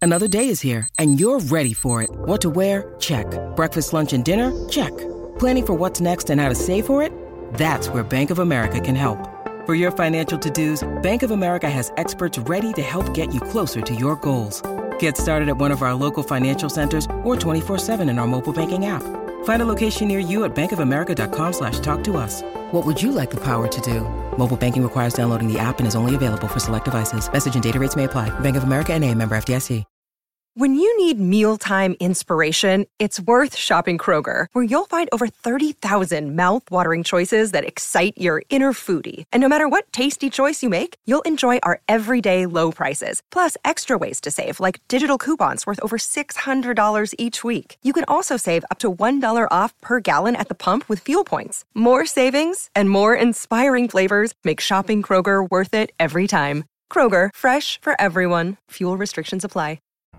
Another day is here, and you're ready for it. What to wear? Check. Breakfast, lunch, and dinner? Check. Planning for what's next and how to save for it? That's where Bank of America can help. For your financial to-dos, Bank of America has experts ready to help get you closer to your goals. Get started at one of our local financial centers or 24/7 in our mobile banking app. Find a location near you at bankofamerica.com/talktous. What would you like the power to do? Mobile banking requires downloading the app and is only available for select devices. Message and data rates may apply. Bank of America N.A., member FDIC. When you need mealtime inspiration, it's worth shopping Kroger, where you'll find over 30,000 mouth-watering choices that excite your inner foodie. And no matter what tasty choice you make, you'll enjoy our everyday low prices, plus extra ways to save, like digital coupons worth over $600 each week. You can also save up to $1 off per gallon at the pump with fuel points. More savings and more inspiring flavors make shopping Kroger worth it every time. Kroger, fresh for everyone. Fuel restrictions apply.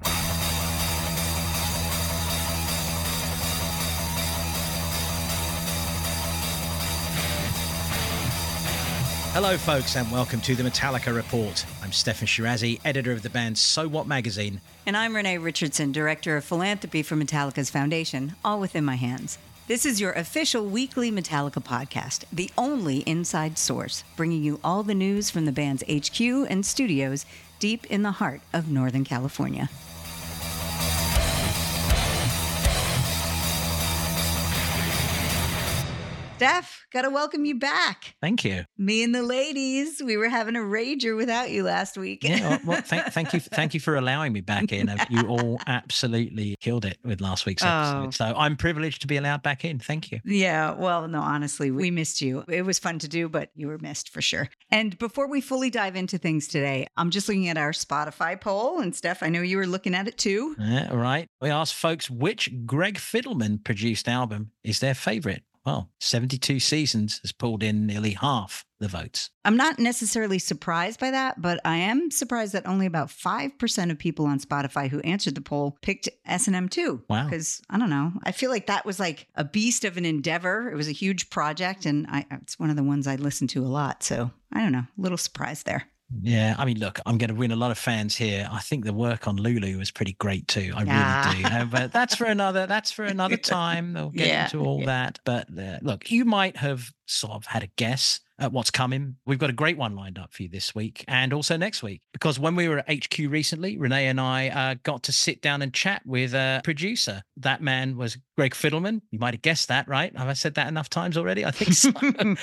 Hello, folks, and welcome to the Metallica Report. I'm Stefan Shirazi, editor of the band So What magazine. And I'm Renee Richardson, director of philanthropy for Metallica's foundation, all within my hands. This is your official weekly Metallica podcast, the only inside source, bringing you all the news from the band's HQ and studios deep in the heart of Northern California. Steph, gotta welcome you back. Thank you. Me and the ladies, we were having a rager without you last week. Yeah, well, thank you for allowing me back in. You all absolutely killed it with last week's episode. So I'm privileged to be allowed back in. Thank you. Yeah, well, no, honestly, we missed you. It was fun to do, but you were missed for sure. And before we fully dive into things today, I'm just looking at our Spotify poll. And Steph, I know you were looking at it too. Yeah, right. We asked folks which Greg Fidelman produced album is their favorite. Well, 72 Seasons has pulled in nearly half the votes. I'm not necessarily surprised by that, but I am surprised that only about 5% of people on Spotify who answered the poll picked S&M too. Wow. Because, I don't know, I feel like that was like a beast of an endeavor. It was a huge project, and it's one of the ones I listen to a lot. So, I don't know, a little surprised there. Yeah, I mean, look, I'm going to win a lot of fans here. I think the work on Lulu was pretty great too. I really do. But that's for another time. They'll get into all that. But look, you might have sort of had a guess at what's coming. We've got a great one lined up for you this week and also next week, because when we were at HQ recently, Renee and I got to sit down and chat with a producer. That man was Greg Fidelman. You might have guessed that, right? Have I said that enough times already? I think so.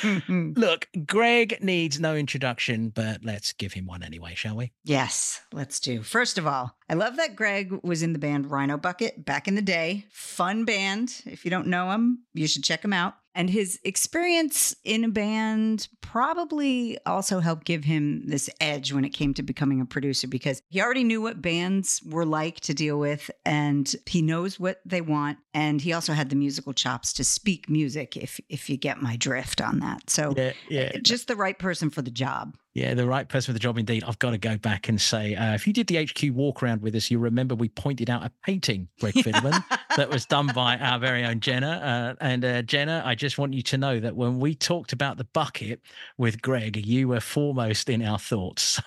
Look, Greg needs no introduction, but let's give him one anyway, shall we? Yes, let's do. First of all, I love that Greg was in the band Rhino Bucket back in the day. Fun band. If you don't know him, you should check him out. And his experience in a band probably also helped give him this edge when it came to becoming a producer, because he already knew what bands were like to deal with, and he knows what they want. And he also had the musical chops to speak music, if you get my drift on that. So just the right person for the job. Yeah, the right person for the job indeed. I've got to go back and say, if you did the HQ walk around with us, you'll remember we pointed out a painting, Greg Fidelman, that was done by our very own Jenna. And Jenna, I just want you to know that when we talked about the bucket with Greg, you were foremost in our thoughts.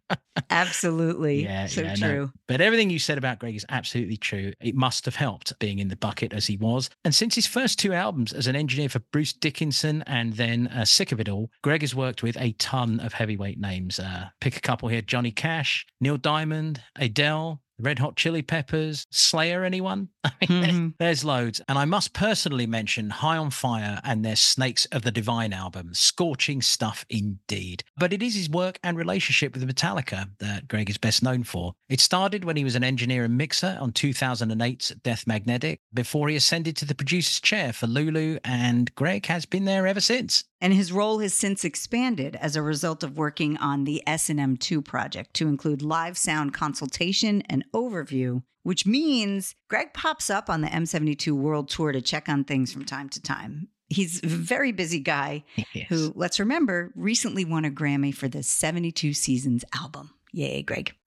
Absolutely. True. No. But everything you said about Greg is absolutely true. It must have helped being in the bucket as he was. And since his first two albums as an engineer for Bruce Dickinson and then Sick of It All, Greg has worked with a ton of heavyweight names. Pick a couple here: Johnny Cash, Neil Diamond, Adele, Red Hot Chili Peppers, Slayer, anyone? I mean, there's loads. And I must personally mention High on Fire and their Snakes of the Divine album. Scorching stuff indeed. But it is his work and relationship with Metallica that Greg is best known for. It started when he was an engineer and mixer on 2008's Death Magnetic, before he ascended to the producer's chair for Lulu, and Greg has been there ever since. And his role has since expanded as a result of working on the S&M 2 project to include live sound consultation and overview, which means Greg pops up on the M72 World Tour to check on things from time to time. He's a very busy guy who, let's remember, recently won a Grammy for the 72 Seasons album. Yay, Greg.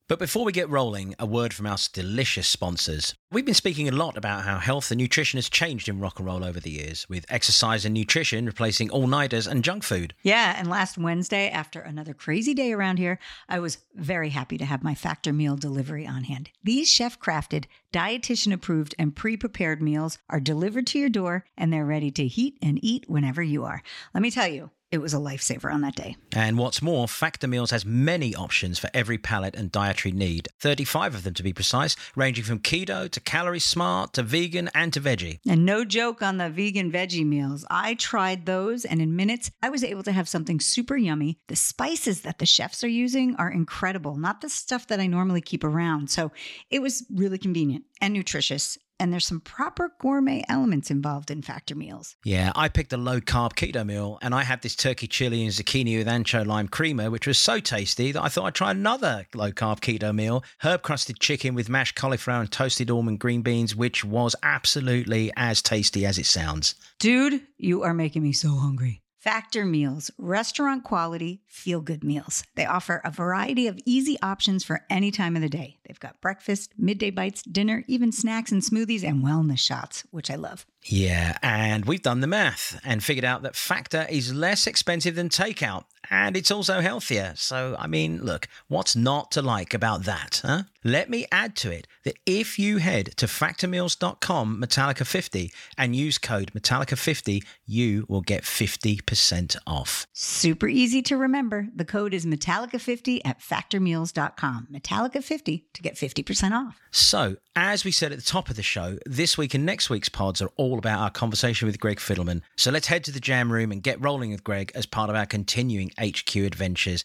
But before we get rolling, a word from our delicious sponsors. We've been speaking a lot about how health and nutrition has changed in rock and roll over the years, with exercise and nutrition replacing all-nighters and junk food. Yeah, and last Wednesday, after another crazy day around here, I was very happy to have my Factor meal delivery on hand. These chef-crafted, dietitian-approved, and pre-prepared meals are delivered to your door, and they're ready to heat and eat whenever you are. Let me tell you, it was a lifesaver on that day. And what's more, Factor Meals has many options for every palate and dietary need. 35 of them to be precise, ranging from keto to calorie smart to vegan and to veggie. And no joke on the vegan veggie meals. I tried those, and in minutes, I was able to have something super yummy. The spices that the chefs are using are incredible, not the stuff that I normally keep around. So it was really convenient and nutritious. And there's some proper gourmet elements involved in Factor meals. Yeah, I picked a low-carb keto meal, and I had this turkey chili and zucchini with ancho lime creamer, which was so tasty that I thought I'd try another low-carb keto meal, herb-crusted chicken with mashed cauliflower and toasted almond green beans, which was absolutely as tasty as it sounds. Dude, you are making me so hungry. Factor Meals, restaurant quality, feel-good meals. They offer a variety of easy options for any time of the day. They've got breakfast, midday bites, dinner, even snacks and smoothies, and wellness shots, which I love. Yeah, and we've done the math and figured out that Factor is less expensive than takeout, and it's also healthier. So, I mean, look, what's not to like about that, huh? Let me add to it that if you head to factormeals.com Metallica50 and use code Metallica50, you will get 50% off. Super easy to remember. The code is Metallica50 at factormeals.com. Metallica50 to get 50% off. So, as we said at the top of the show, this week and next week's pods are all about our conversation with Greg Fidelman. So let's head to the jam room and get rolling with Greg as part of our continuing HQ adventures.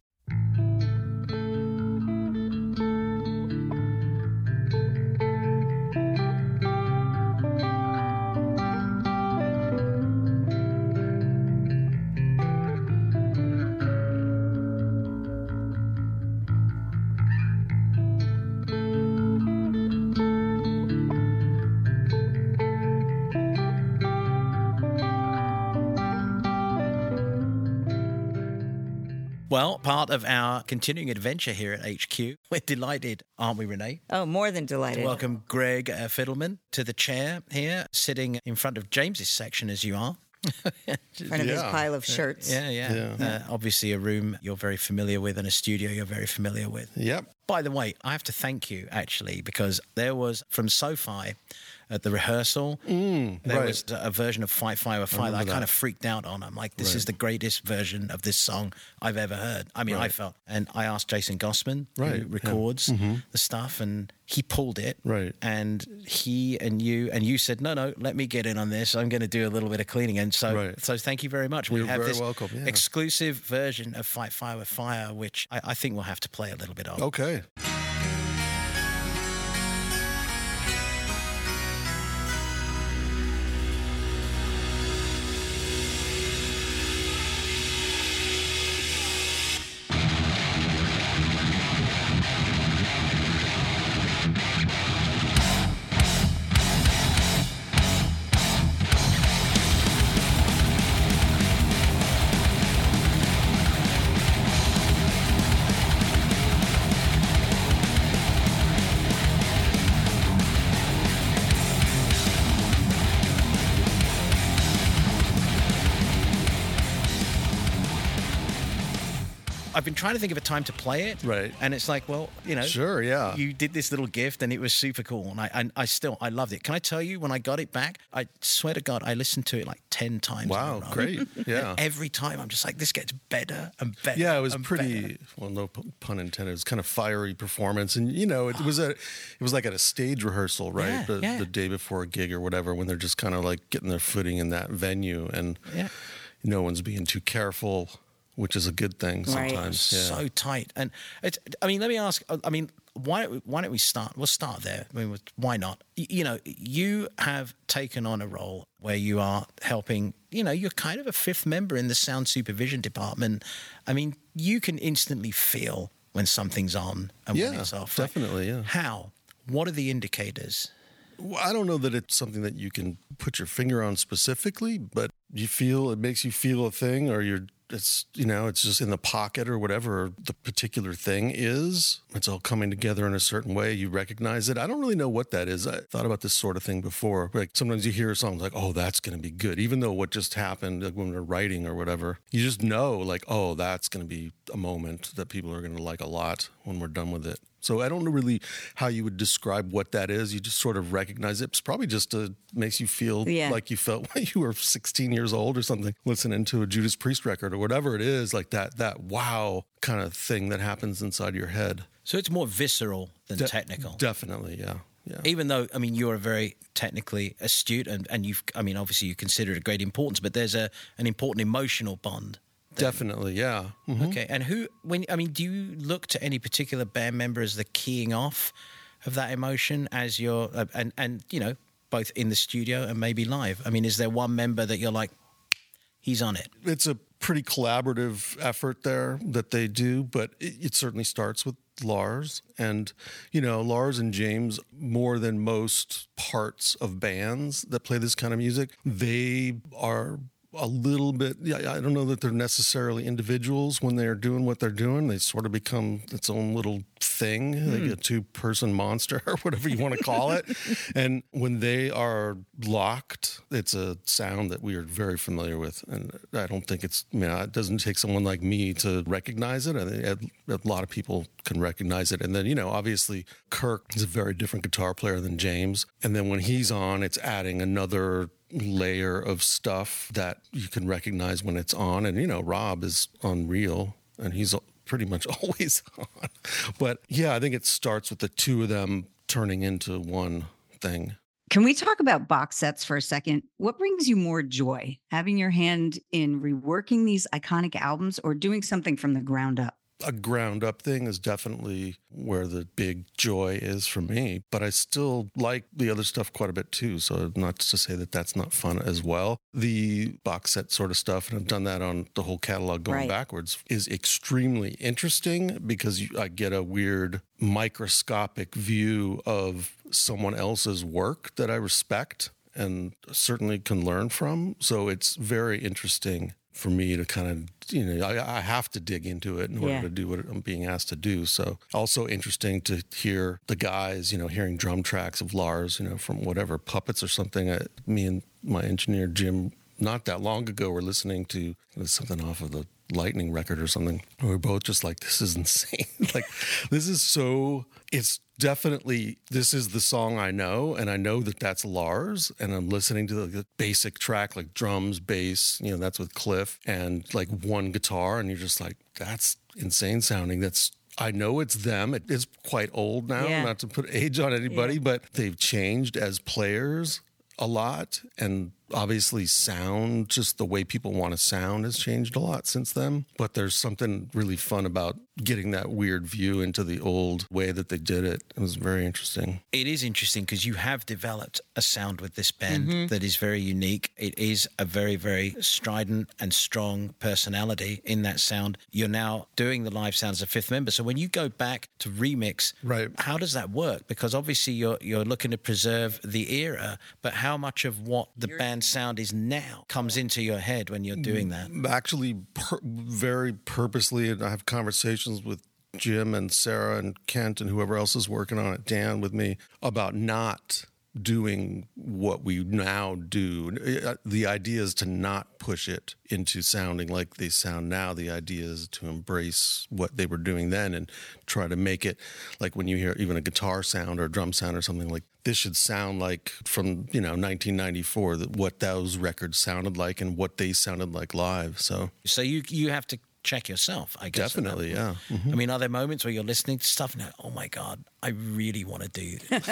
Well, part of our continuing adventure here at HQ, we're delighted, aren't we, Renee? Oh, more than delighted. To welcome Greg Fidelman to the chair here, sitting in front of James's section as you are. In front of his pile of shirts. Yeah. Obviously a room you're very familiar with and a studio you're very familiar with. Yep. By the way, I have to thank you, actually, because there was, from SoFi, at the rehearsal, there was a version of Fight Fire with Fire that I kind of freaked out on. I'm like, this is the greatest version of this song I've ever heard. I mean, I felt. And I asked Jason Gossman, who records the stuff, and he pulled it. Right. And he and you said, no, let me get in on this. I'm going to do a little bit of cleaning. And so thank you very much. You're we have very this welcome, exclusive version of Fight Fire with Fire, which I think we'll have to play a little bit of. Okay. I've been trying to think of a time to play it. Right. And it's like, well, Sure, yeah. You did this little gift and it was super cool. And I loved it. Can I tell you, when I got it back, I swear to God, I listened to it like 10 times. Wow, great. Yeah. And every time I'm just like, this gets better and better. Yeah, it was pretty, well, no pun intended. It was kind of fiery performance. And, it was like at a stage rehearsal, right? The day before a gig or whatever, when they're just kind of like getting their footing in that venue and no one's being too careful, which is a good thing sometimes. Right. Yeah. So tight. And let me ask, why don't we start? We'll start there. Why not? You have taken on a role where you are helping, you're kind of a fifth member in the sound supervision department. I mean, you can instantly feel when something's on and when it's off. Right? Definitely, yeah. How? What are the indicators? Well, I don't know that it's something that you can put your finger on specifically, but it makes you feel a thing, or it's, you know, it's just in the pocket or whatever the particular thing is. It's all coming together in a certain way. You recognize it. I don't really know what that is. I thought about this sort of thing before. Like sometimes you hear a song like, oh, that's going to be good. Even though what just happened, like when we're writing or whatever, you just know like, oh, that's going to be a moment that people are going to like a lot when we're done with it. So I don't know really how you would describe what that is. You just sort of recognize it. It's probably just makes you feel like you felt when you were 16 years old or something, listening to a Judas Priest record or whatever it is, like that wow kind of thing that happens inside your head. So it's more visceral than technical. Definitely, yeah. Yeah. Even though, I mean, you're a very technically astute and you've, I mean, obviously you consider it a great importance, but there's an important emotional bond. Definitely, yeah. Mm-hmm. Okay, and do you look to any particular band member as the keying off of that emotion as you're, and you know, both in the studio and maybe live? I mean, is there one member that you're like, he's on it? It's a pretty collaborative effort there that they do, but it certainly starts with Lars. And, you know, Lars and James, more than most parts of bands that play this kind of music, they are a little bit, I don't know that they're necessarily individuals when they're doing what they're doing. They sort of become its own little thing, like a two-person monster or whatever you want to call it. And when they are locked, it's a sound that we are very familiar with. And I don't think it doesn't take someone like me to recognize it. I think a lot of people can recognize it. And then, you know, obviously Kirk is a very different guitar player than James. And then when he's on, it's adding another layer of stuff that you can recognize when it's on. And, you know, Rob is unreal and he's pretty much always on. But yeah, I think it starts with the two of them turning into one thing. Can we talk about box sets for a second? What brings you more joy, having your hand in reworking these iconic albums or doing something from the ground up? A ground up thing is definitely where the big joy is for me, but I still like the other stuff quite a bit too. So not to say that that's not fun as well. The box set sort of stuff, and I've done that on the whole catalog going backwards, is extremely interesting because I get a weird microscopic view of someone else's work that I respect and certainly can learn from. So it's very interesting for me to kind of, you know, I have to dig into it in order to do what I'm being asked to do. So also interesting to hear the guys, you know, hearing drum tracks of Lars, you know, from whatever Puppets or something. Me and my engineer, Jim, not that long ago were listening to something off of the Lightning record or something. And we were both just like, this is insane. Like, this is so, it's definitely, this is the song I know, and I know that that's Lars, and I'm listening to the basic track, like drums, bass, you know, that's with Cliff, and like one guitar, and you're just like, that's insane sounding. I know it's them. It is quite old now, not to put age on anybody, but they've changed as players a lot, and obviously sound, just the way people want to sound has changed a lot since then. But there's something really fun about getting that weird view into the old way that they did it. It was very interesting. It is interesting because you have developed a sound with this band that is very unique. It is a very, very strident and strong personality in that sound. You're now doing the live sounds of fifth member. So when you go back to remix, how does that work? Because obviously you're looking to preserve the era, but how much of what the band sound is now comes into your head when you're doing that? Actually, very purposely, and I have conversations with Jim and Sarah and Kent and whoever else is working on it, Dan with me, about not doing what we now do. The idea is to not push it into sounding like they sound now. The idea is to embrace what they were doing then and try to make it like when you hear even a guitar sound or a drum sound or something, like this should sound like from, you know, 1994, that what those records sounded like and what they sounded like live. So you have to check yourself, I guess. Definitely, yeah. Mm-hmm. I mean, are there moments where you're listening to stuff and you're like, oh my God, I really want to do this?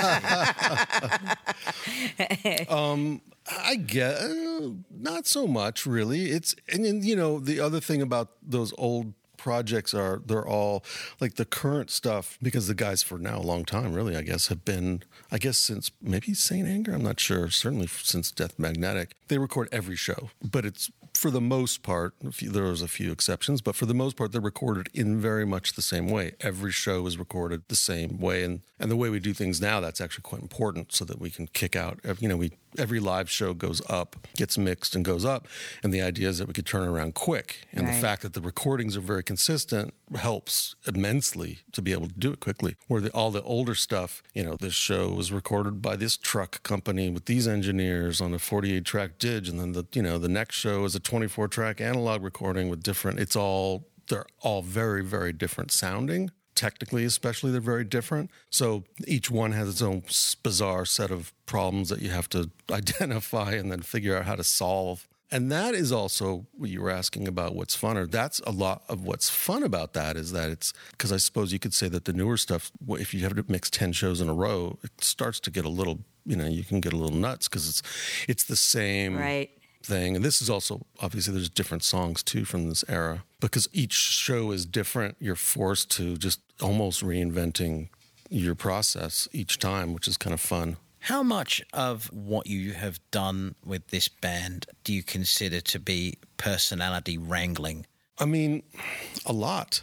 I guess not so much, really. And then, you know, the other thing about those old projects they're all like the current stuff, because the guys for now a long time, really, I guess, have been, since maybe Saint Anger, I'm not sure, certainly since Death Magnetic, they record every show, but it's, for the most part, there was a few exceptions, but for the most part, they're recorded in very much the same way. Every show is recorded the same way. And the way we do things now, that's actually quite important so that we can kick out, you know, we every live show goes up, gets mixed and goes up. And the idea is that we could turn it around quick. And the fact that the recordings are very consistent helps immensely to be able to do it quickly. Where all the older stuff, this show was recorded by this truck company with these engineers on a 48-track dig. And then the next show is a 24-track analog recording with different, they're all very, very different sounding. Technically, especially, they're very different. So each one has its own bizarre set of problems that you have to identify and then figure out how to solve. And that is also what you were asking about what's funner. That's a lot of what's fun about that is that it's, because I suppose you could say that the newer stuff, if you have to mix 10 shows in a row, it starts to get a little, you can get a little nuts because it's the same thing. And this is also, obviously, there's different songs too from this era. Because each show is different, you're forced to just almost reinventing your process each time, which is kind of fun. How much of what you have done with this band do you consider to be personality wrangling? I mean, a lot.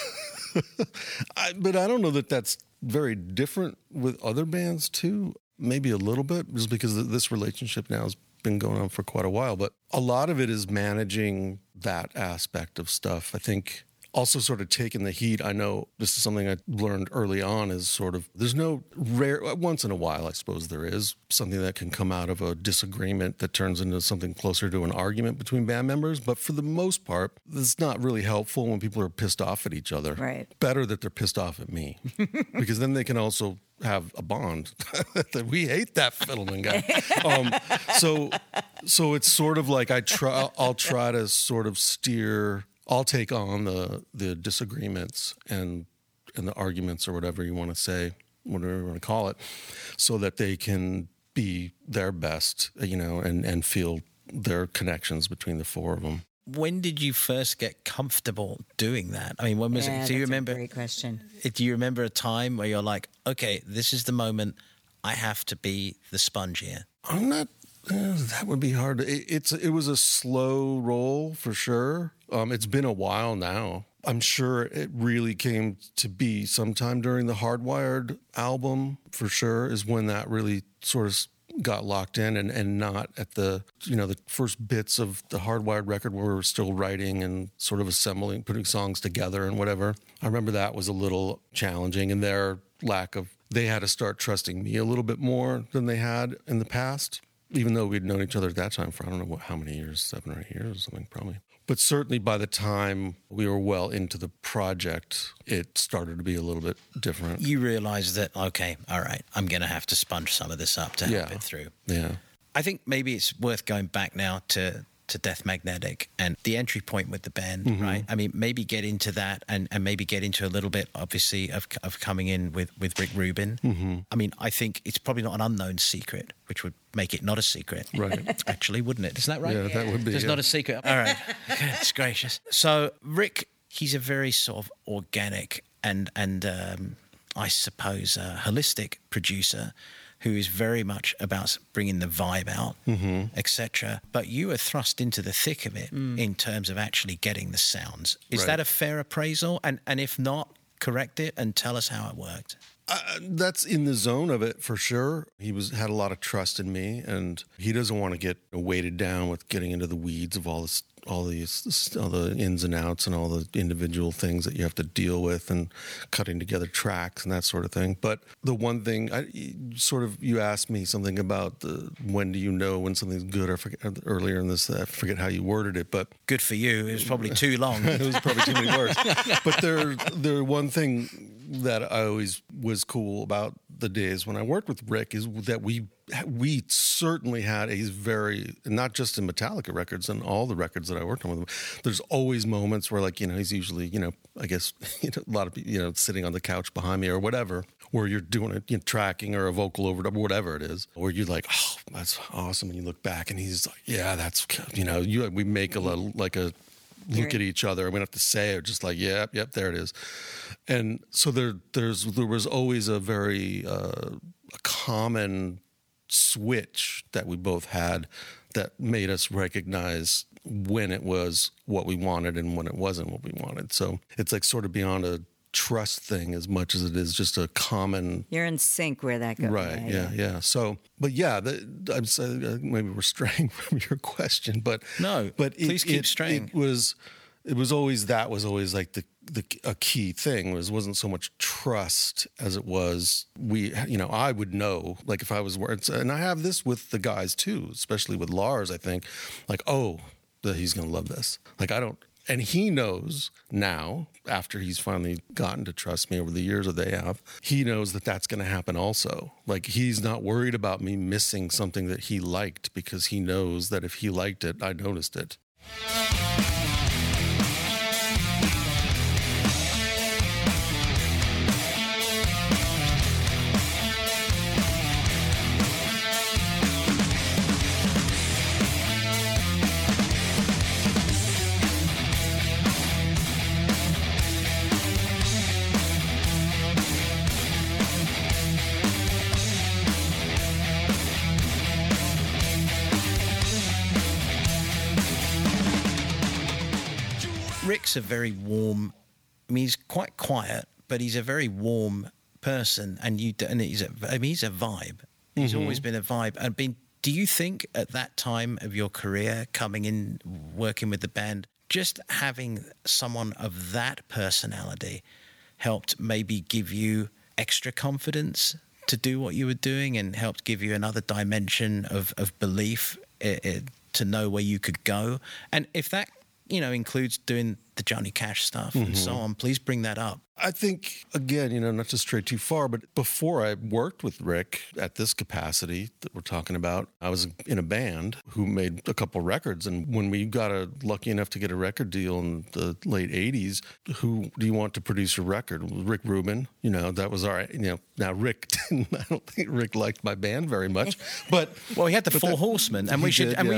But I don't know that that's very different with other bands too. Maybe a little bit, just because this relationship now has been going on for quite a while. But a lot of it is managing that aspect of stuff. I think also sort of taking the heat. I know this is something I learned early on is sort of, there's no rare, once in a while, I suppose there is something that can come out of a disagreement that turns into something closer to an argument between band members. But for the most part, it's not really helpful when people are pissed off at each other. Right. Better that they're pissed off at me because then they can also have a bond that we hate that Fiddleman guy. So it's sort of like I'll try to sort of steer. I'll take on the disagreements and the arguments or whatever you want to say, whatever you want to call it, so that they can be their best, and feel their connections between the four of them. When did you first get comfortable doing that? I mean, when was it? Do you remember? Great question. Do you remember a time where you're like, okay, this is the moment I have to be the sponge here? I'm not. That would be hard. It was a slow roll for sure. It's been a while now. I'm sure it really came to be sometime during the Hardwired album for sure is when that really sort of got locked in and not at the first bits of the Hardwired record where we were still writing and sort of assembling, putting songs together and whatever. I remember that was a little challenging and they had to start trusting me a little bit more than they had in the past. Even though we'd known each other at that time for, I don't know how many years, 7 or 8 years or something, probably. But certainly by the time we were well into the project, it started to be a little bit different. You realized that, okay, all right, I'm going to have to sponge some of this up to help it through. Yeah. I think maybe it's worth going back now to Death Magnetic and the entry point with the band, right? I mean, maybe get into that and maybe get into a little bit, obviously, of coming in with Rick Rubin. I mean, I think it's probably not an unknown secret, which would make it not a secret. Right. Actually, wouldn't it? Isn't that right? Yeah, that would be. It's not a secret. All right. Goodness gracious. So Rick, he's a very sort of organic and I suppose a holistic producer who is very much about bringing the vibe out, etc. But you are thrust into the thick of it in terms of actually getting the sounds. Is that a fair appraisal? And if not, correct it and tell us how it worked. That's in the zone of it for sure. He had a lot of trust in me, and he doesn't want to get weighted down with getting into the weeds of all the ins and outs and all the individual things that you have to deal with and cutting together tracks and that sort of thing. But the one thing, you asked me something about when do you know when something's good? I forget earlier in this, I forget how you worded it, but good for you. It was probably too long. It was probably too many words. But there one thing that I always was cool about the days when I worked with Rick is that we certainly had a very, not just in Metallica records and all the records that I worked on with him, there's always moments where he's usually, I guess, a lot of people, sitting on the couch behind me or whatever, where you're doing a tracking or a vocal overdub or whatever it is, where you're like, oh, that's awesome. And you look back and he's like, yeah, that's, we make a little, look at each other. We don't have to say it, just like, yep, there it is. And so there was always a very a common switch that we both had that made us recognize when it was what we wanted and when it wasn't what we wanted. So it's like sort of beyond a trust thing as much as it is just a common. You're in sync where that goes. Right. Yeah. So, but yeah, I'm saying maybe we're straying from your question, but no. But please keep straying. It was always like a key thing wasn't so much trust as it was I would know, like if I was, and I have this with the guys too, especially with Lars, I think, like, oh, that he's going to love this. Like and he knows now, after he's finally gotten to trust me over the years that they have, he knows that that's going to happen also. Like, he's not worried about me missing something that he liked, because he knows that if he liked it, I noticed it. Rick's a very warm. I mean, he's quite quiet, but he's a very warm person, and he's a vibe. He's always been a vibe. Do you think at that time of your career, coming in, working with the band, just having someone of that personality helped maybe give you extra confidence to do what you were doing, and helped give you another dimension of belief to know where you could go? And if that includes doing the Johnny Cash stuff and so on, please bring that up. I think, again, not to stray too far, but before I worked with Rick at this capacity that we're talking about, I was in a band who made a couple records. And when we got lucky enough to get a record deal in the late 80s, who do you want to produce your record? Rick Rubin. That was all right. Now Rick didn't, I don't think Rick liked my band very much, but. Well, he had the Four Horsemen, and we're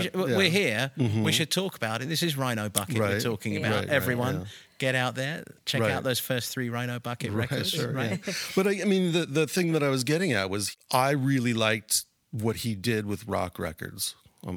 here. We should talk about it. This is Rhino Bucket we're talking about. Everyone. Get out there, check out those first 3 Rhino Bucket records. Sure, right. Yeah. But I mean, the thing that I was getting at was I really liked what he did with rock records.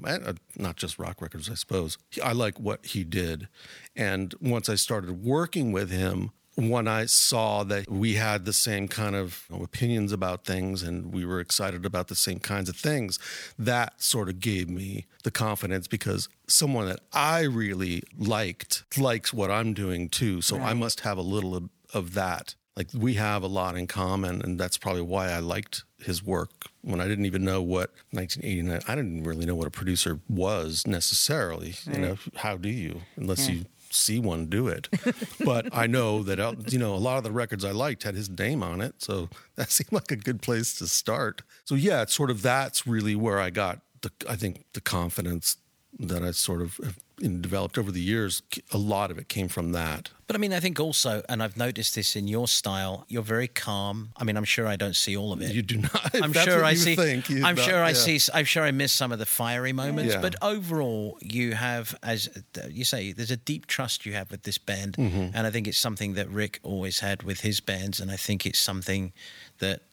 Not just rock records, I suppose. I like what he did. And once I started working with him, when I saw that we had the same kind of opinions about things and we were excited about the same kinds of things, that sort of gave me the confidence, because someone that I really likes what I'm doing too. So I must have a little of that. Like, we have a lot in common, and that's probably why I liked his work when I didn't even know what 1989, I didn't really know what a producer was necessarily. Right. How do you, unless you see one do it. But I know that, a lot of the records I liked had his name on it. So that seemed like a good place to start. So yeah, it's sort of, that's really where I got I think the confidence that I sort of have developed over the years. A lot of it came from that. But I mean, I think also, and I've noticed this in your style, you're very calm. I mean, I'm sure I don't see all of it. You do not. I'm sure I see. I'm sure I miss some of the fiery moments. Yeah. But overall, you have, as you say, there's a deep trust you have with this band, and I think it's something that Rick always had with his bands, and I think it's something that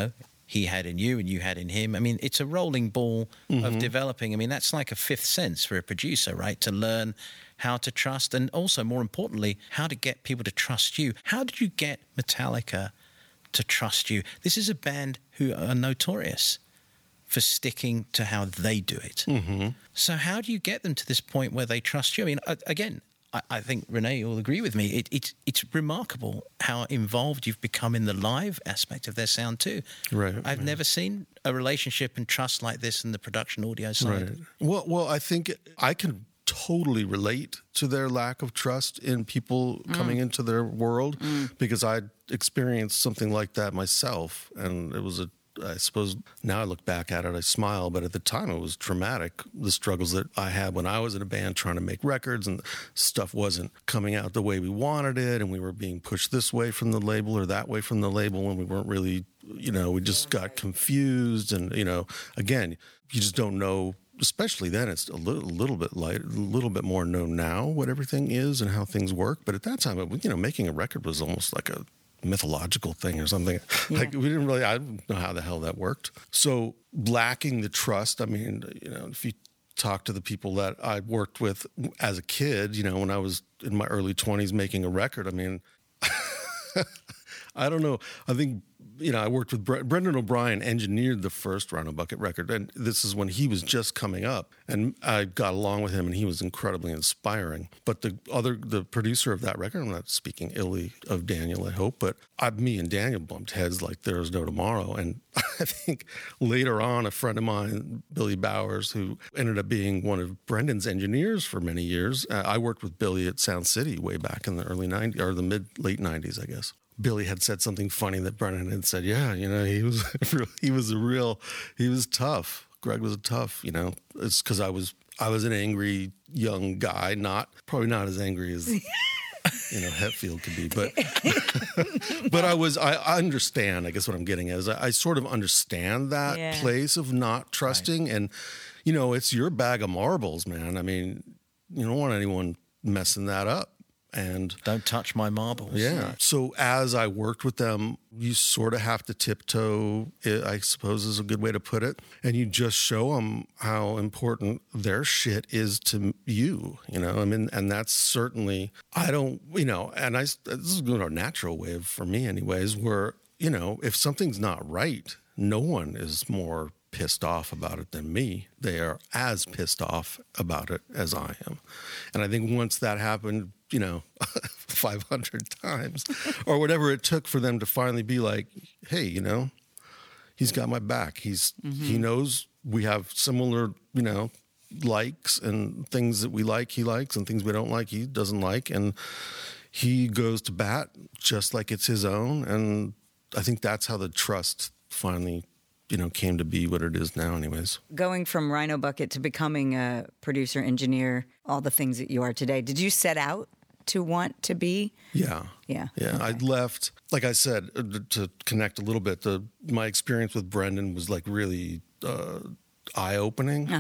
he had in you and you had in him. I mean, it's a rolling ball of developing. I mean, that's like a fifth sense for a producer, right? To learn how to trust, and also, more importantly, how to get people to trust you. How did you get Metallica to trust you? This is a band who are notorious for sticking to how they do it. So how do you get them to this point where they trust you? I mean, again, I think Renee will agree with me. It's remarkable how involved you've become in the live aspect of their sound too. Right. I've never seen a relationship and trust like this in the production audio side. Right. Well, I think I can totally relate to their lack of trust in people coming into their world, because I experienced something like that myself, and it was I suppose now I look back at it, I smile, but at the time it was traumatic. The struggles that I had when I was in a band trying to make records, and stuff wasn't coming out the way we wanted it, and we were being pushed this way from the label or that way from the label, and we weren't really, we just got confused. And, again, you just don't know. Especially then, it's a little bit light, a little bit more known now what everything is and how things work. But at that time, making a record was almost like a mythological thing or something. Yeah. Like, I don't know how the hell that worked. So lacking the trust, I mean, if you talk to the people that I worked with as a kid, when I was in my early 20s making a record, I mean, I don't know. I think, I worked with Brendan O'Brien, engineered the first Rhino Bucket record, and this is when he was just coming up, and I got along with him, and he was incredibly inspiring. But the producer of that record, I'm not speaking illy of Daniel, I hope, but me and Daniel bumped heads like there was no tomorrow. And I think later on, a friend of mine, Billy Bowers, who ended up being one of Brendan's engineers for many years, I worked with Billy at Sound City way back in the early 90s, or the late 90s, I guess. Billy had said something funny that Brendan had said, he was tough. Greg was tough, It's because I was an angry young guy, probably not as angry as, Hetfield could be, but I understand, I guess what I'm getting at is I sort of understand that place of not trusting. Right. And, it's your bag of marbles, man. I mean, you don't want anyone messing that up. And don't touch my marbles. Yeah. So as I worked with them, you sort of have to tiptoe, I suppose is a good way to put it. And you just show them how important their shit is to you, and that's certainly, this is a natural way for me anyways, where, if something's not right, no one is more pissed off about it than me. They are as pissed off about it as I am. And I think once that happened, 500 times or whatever it took for them to finally be like, hey, he's got my back. He knows we have similar, likes and things that we like, he likes, and things we don't like, he doesn't like. And he goes to bat just like it's his own. And I think that's how the trust finally came to be what it is now anyways. Going from Rhino Bucket to becoming a producer, engineer, all the things that you are today, did you set out to want to be? Yeah. Okay. I left, like I said, to connect a little bit, my experience with Brendan was like really eye-opening.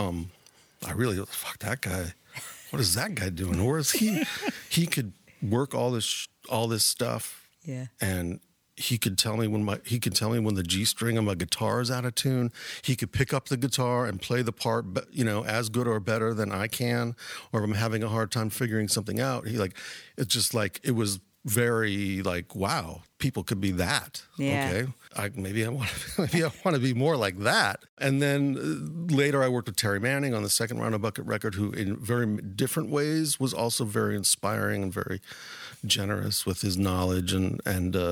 I really, fuck that guy. What is that guy doing? Where is he? He could work all this stuff. Yeah. And he could tell me when the G string of my guitar is out of tune. He could pick up the guitar and play the part, as good or better than I can. Or if I'm having a hard time figuring something out, it's just like it was very like, wow, people could be that. Yeah. Okay, maybe I want to be more like that. And then later, I worked with Terry Manning on the second Rhino Bucket record, who in very different ways was also very inspiring and very generous with his knowledge and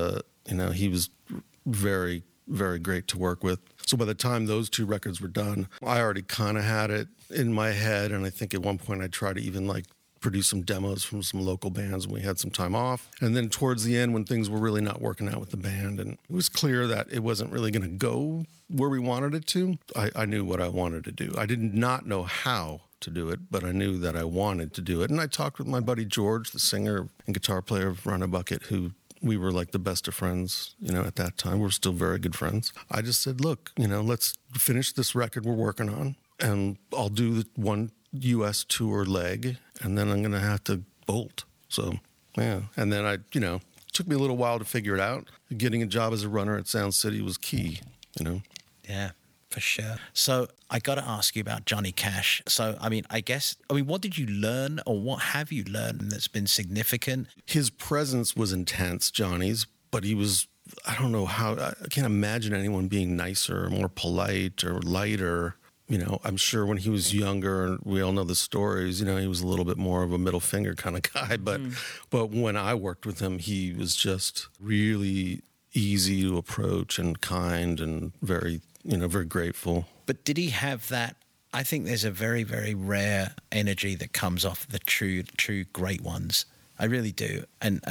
he was very, very great to work with. So by the time those two records were done, I already kind of had it in my head. And I think at one point I tried to even produce some demos from some local bands when we had some time off. And then towards the end, when things were really not working out with the band, and it was clear that it wasn't really going to go where we wanted it to, I knew what I wanted to do. I did not know how to do it, but I knew that I wanted to do it. And I talked with my buddy George, the singer and guitar player of Rhino Bucket, who we were like the best of friends, at that time. We're still very good friends. I just said, look, let's finish this record we're working on, and I'll do the one U.S. tour leg, and then I'm going to have to bolt. So, yeah. And then it took me a little while to figure it out. Getting a job as a runner at Sound City was key, Yeah. For sure. So I got to ask you about Johnny Cash. So, what did you learn, or what have you learned that's been significant? His presence was intense, Johnny's, but he was, I don't know how, I can't imagine anyone being nicer or more polite or lighter. I'm sure when he was younger, and we all know the stories, he was a little bit more of a middle finger kind of guy. But when I worked with him, he was just really easy to approach and kind and very grateful. But did he have that? I think there's a very, very rare energy that comes off the true great ones. I really do. And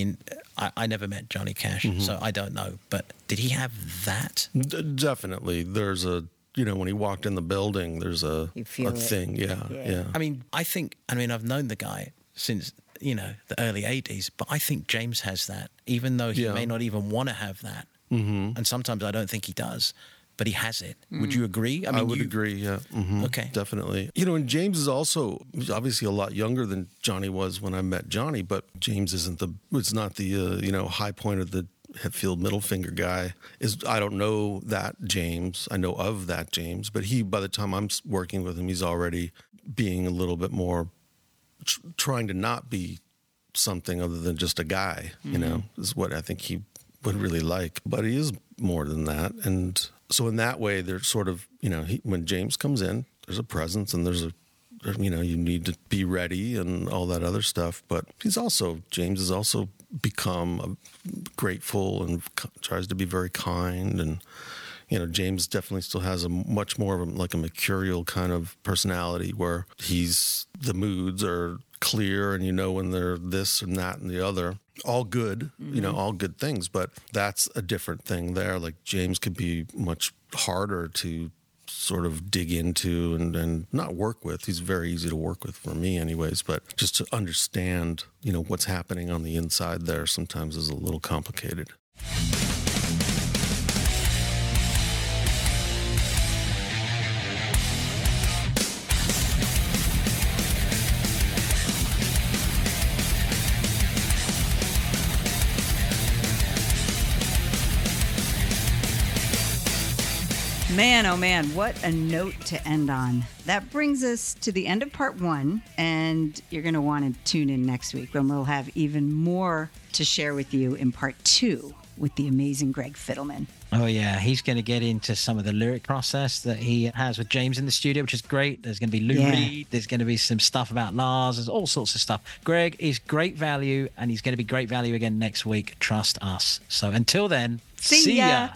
I never met Johnny Cash, so I don't know. But did he have that? Definitely. There's when he walked in the building, there's a thing. Yeah. I've known the guy since, the early 80s, but I think James has that, even though he may not even want to have that. And sometimes I don't think he does. But he has it. Would you agree? I would agree, yeah. Okay. Definitely. And James is also obviously a lot younger than Johnny was when I met Johnny, but James it's not the, high point of the Hetfield middle finger guy. I don't know that James. I know of that James, but by the time I'm working with him, he's already being a little bit more, trying to not be something other than just a guy, you know, is what I think he would really like. But he is more than that. And so in that way, there's sort of, you know, when James comes in, there's a presence and there's you know, you need to be ready and all that other stuff. But James has also become grateful and tries to be very kind. And, you know, James definitely still has a much more of a mercurial kind of personality where the moods are clear and you know when they're this and that and the other. All good, you know, all good things. But that's a different thing there. Like James could be much harder to sort of dig into and not work with. He's very easy to work with for me anyways, but just to understand, you know, what's happening on the inside there sometimes is a little complicated. Man, oh man, what a note to end on. That brings us to the end of part 1, and you're going to want to tune in next week when we'll have even more to share with you in part 2 with the amazing Greg Fidelman. Oh, yeah. He's going to get into some of the lyric process that he has with James in the studio, which is great. There's going to be Lou Reed. There's going to be some stuff about Lars. There's all sorts of stuff. Greg is great value, and he's going to be great value again next week. Trust us. So until then, see ya.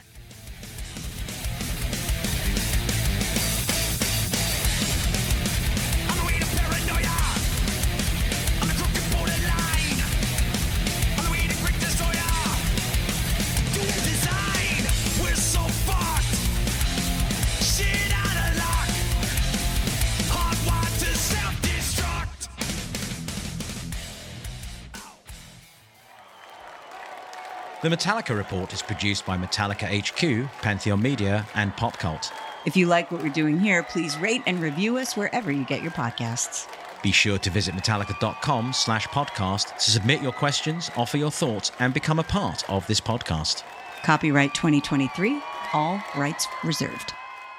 The Metallica Report is produced by Metallica HQ, Pantheon Media, and Pop Cult. If you like what we're doing here, please rate and review us wherever you get your podcasts. Be sure to visit metallica.com/podcast to submit your questions, offer your thoughts, and become a part of this podcast. Copyright 2023, all rights reserved.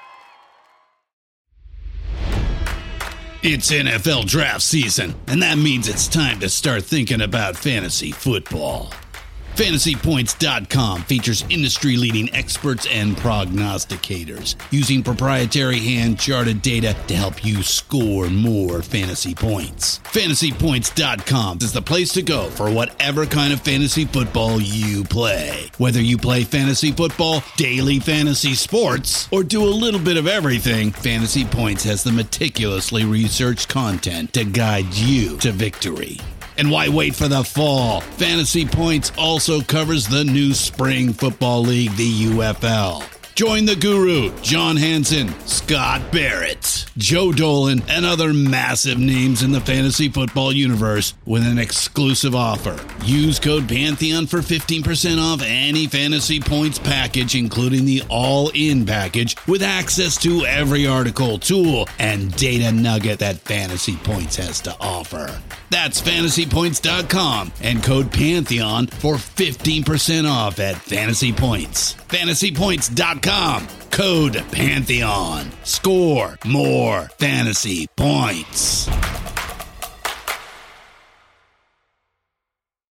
It's NFL draft season, and that means it's time to start thinking about fantasy football. FantasyPoints.com features industry-leading experts and prognosticators using proprietary hand-charted data to help you score more fantasy points. FantasyPoints.com is the place to go for whatever kind of fantasy football you play. Whether you play fantasy football, daily fantasy sports, or do a little bit of everything, Fantasy Points has the meticulously researched content to guide you to victory. And why wait for the fall? Fantasy Points also covers the new spring football league, the UFL. Join the guru, John Hansen, Scott Barrett, Joe Dolan, and other massive names in the fantasy football universe with an exclusive offer. Use code Pantheon for 15% off any Fantasy Points package, including the all-in package, with access to every article, tool, and data nugget that Fantasy Points has to offer. That's FantasyPoints.com and code Pantheon for 15% off at Fantasy Points. FantasyPoints.com, code Pantheon. Score more fantasy points.